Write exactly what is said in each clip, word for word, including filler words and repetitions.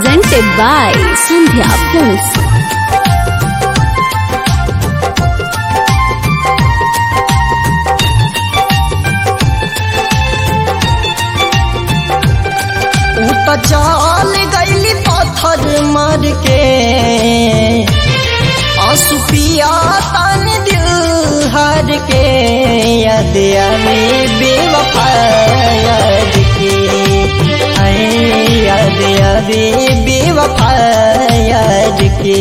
presented by Sandhya Films. चल गईली पत्थर मार के आंसू पिया तन दिल हार के याद आवे बेवफा याद के याद आवे बेवफा याद के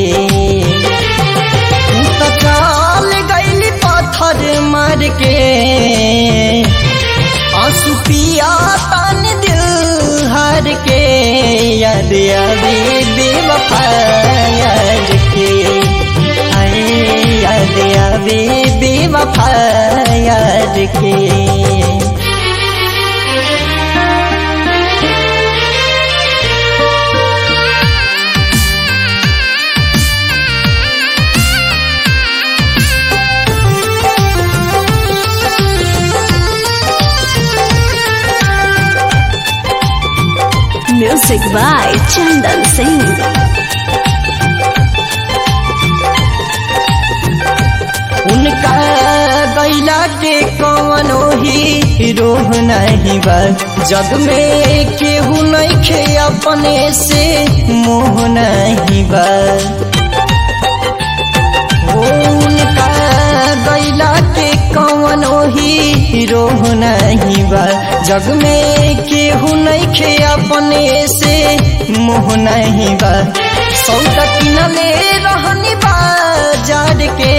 चल गईली पत्थर मार के आंसू पिया तन दिल हार के याद आवे बेवफा याद के याद आवे बेवफा याद के Music by Chandan Singh. उनका गैला के कवनो ही रोह नहीं बा जग में केहू नहीं खे अपने से मोह नहीं बा उनका गैला के कवनो ही रोह नहीं बा जग में केहू नहीं खे अपने से मोह नहीं बा सौदा किनले रहनी बाजार के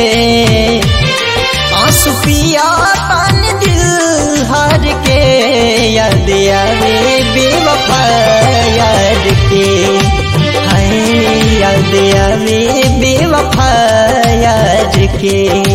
आंसू पिया तन दिल हार के याद आवे बेवफा याद के हाय याद आवे बेवफा याद के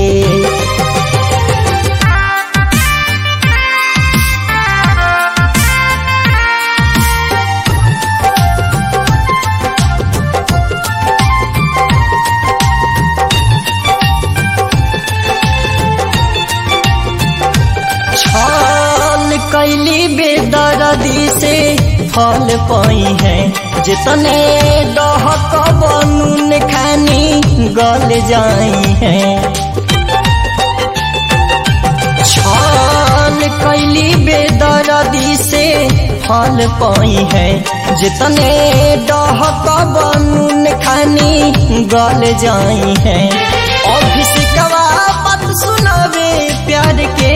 कैली बेदर्दी से फल पाई है जितने दहक बनून खानी गल जाई है छल कैली बेदर्दी से फल पाई है जितने दहक बनून खानी गल जाई है अभिषेकवा पत सुनावे प्यार के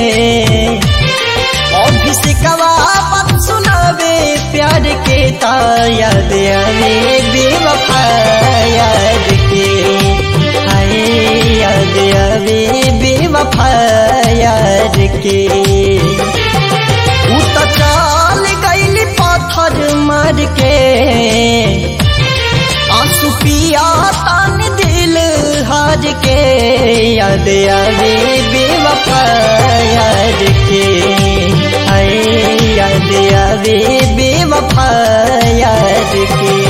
अभिषेकवा पत सुनावे प्यार के ता याद आवे बेवफा याद के हाय याद आवे बेवफा याद के उत चल गईली पत्थर मार के आंसू पिया तन दिल हार के याद आवे बेवफा याद के याद आवे बेवफा याद के।